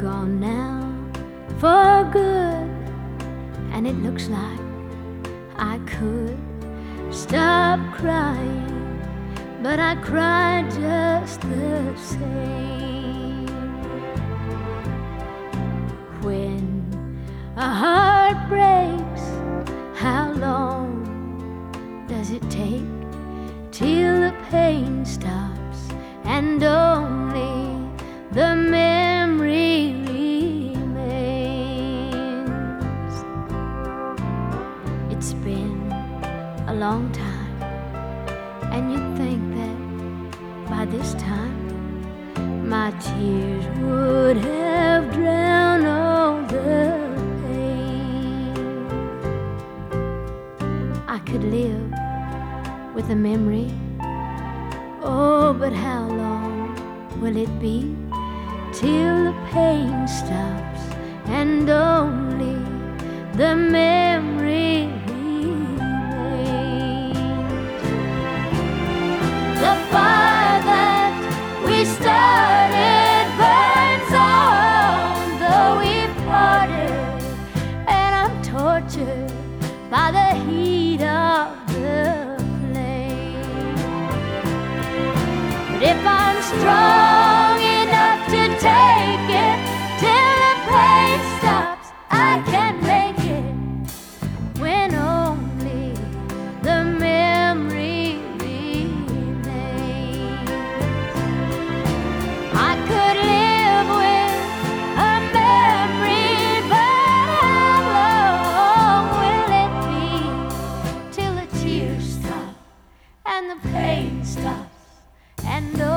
gone now for good, and it looks like I could stop crying, but I cried just the same. When a heart breaks, how long does it take till the pain stops and only the memory remains? It's been a long time, and you'd think that by this time my tears would have drowned all the pain. I could live with a memory, oh, but how long will it be till the pain stops and only the memory remains? The fire that we started burns on, though we've parted, and I'm tortured by the heat of the flame. But if I'm strong enough to take it till the pain stops, I can make it when only the memory remains. I could live with a memory, but how long will it be till the tears stop and the pain stops and